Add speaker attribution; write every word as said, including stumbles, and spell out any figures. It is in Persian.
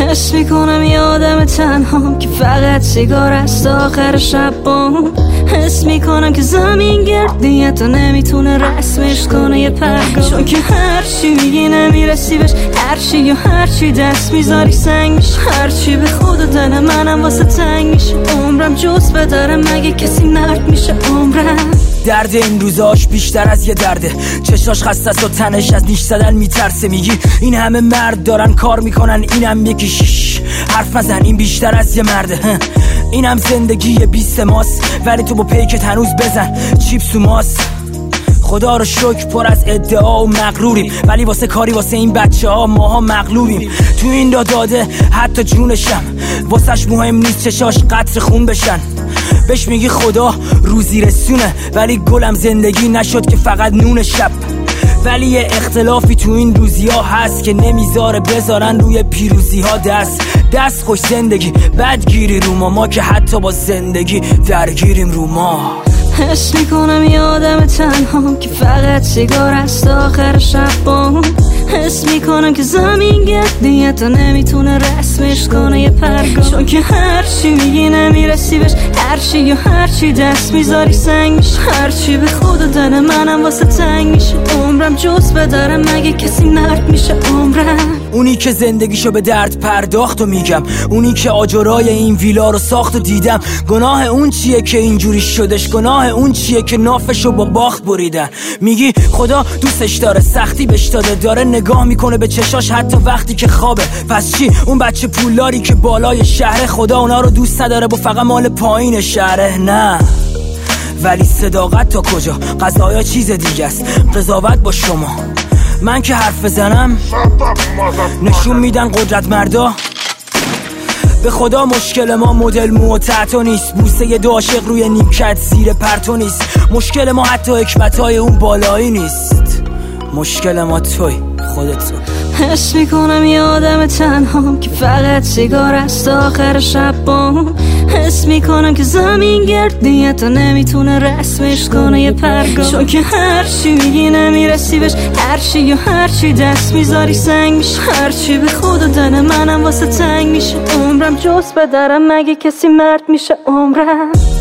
Speaker 1: حس میکنم یه آدم تنهام که فقط سیگار است آخر شب بام. حس میکنم که زمین گردیه تا نمیتونه رسمش کنه یه پرگام، چون که هرچی میگی نمیرسی بهش، هرچی یا هرچی دست میذاری سنگ میشه، هرچی به خود و دل منم واسه تنگ میشه. عمرم جز بداره مگه کسی مرد میشه عمرم.
Speaker 2: درد این روزاش بیشتر از یه درده، چشاش خسته است و تنش از نیش زدن میترسه. میگی این همه مرد دارن کار میکنن، اینم یکی شیش حرف نزن این بیشتر از یه مرده. اینم زندگی بیست ماست ولی تو با پیکت هنوز بزن چیپس و ماس. خدا رو شکر پر از ادعا و مغروریم، ولی واسه کاری واسه این بچه ها ماها مغلوبیم. تو این را داده حتی جونشم، واسهش مهم نیست چشاش قطر خون بشن. بهش میگی خدا روزی رسونه، ولی گلم زندگی نشد که فقط نون شب. ولی یه اختلافی تو این روزی ها هست که نمیذاره بذارن روی پیروزی ها دست. دست خوش زندگی بدگیری رو ما، ما که حتی با زندگی درگیریم رو ما.
Speaker 1: حس میکنم یه آدم تنهام که فقط سیگار است آخر شب بام. حس میکنم که زمین گردیه تا نمیتونه رسمش کنه یه پرگام، چون که هرچی میگی نمیرسی بهش، هرچی یا هرچی دست میذاری سنگ میشه، هرچی به خود و دل منم واسه تنگ میشه. عمرم جز بداره مگه کسی مرد میشه عمرم.
Speaker 2: اونی که زندگیشو به درد پرداخت و میگم، اونی که آجرای این ویلا رو ساخت و دیدم. گناه اون چیه که اینجوری شدش، گناه اون چیه که نافشو با باخت بریدن. میگی خدا دوستش داره، سختی بهش داده، داره نگاه میکنه به چشاش حتی وقتی که خوابه. پس چی اون بچه پولداری که بالای شهره، خدا اونا رو دوست نداره با فقط مال پایین شهره؟ نه ولی صداقت تا کجا؟ قضایا چیز دیگه است، قضاوت با شما. من که حرف بزنم نشون میدن قدرت مردا. به خدا مشکل ما مدل مو و تحتو نیست، بوسه یه دو عاشق روی نیمکت زیر پرتو نیست. مشکل ما حتی حکمتای اون بالایی نیست، مشکل ما توی خودتو.
Speaker 1: حس میکنم یه آدم تنهام که فقط سیگار است آخر شب بام. حس میکنم که زمین گردیه تا نمیتونه رسمش کنه یه پرگام، چون که هرچی میگی نمیرسی بهش، هرچی یا هرچی دست میذاری سنگ میشه، هرچی به خود و دل منم واسه تنگ میشه. عمرم جز بدارم مگه کسی مرد میشه عمرم.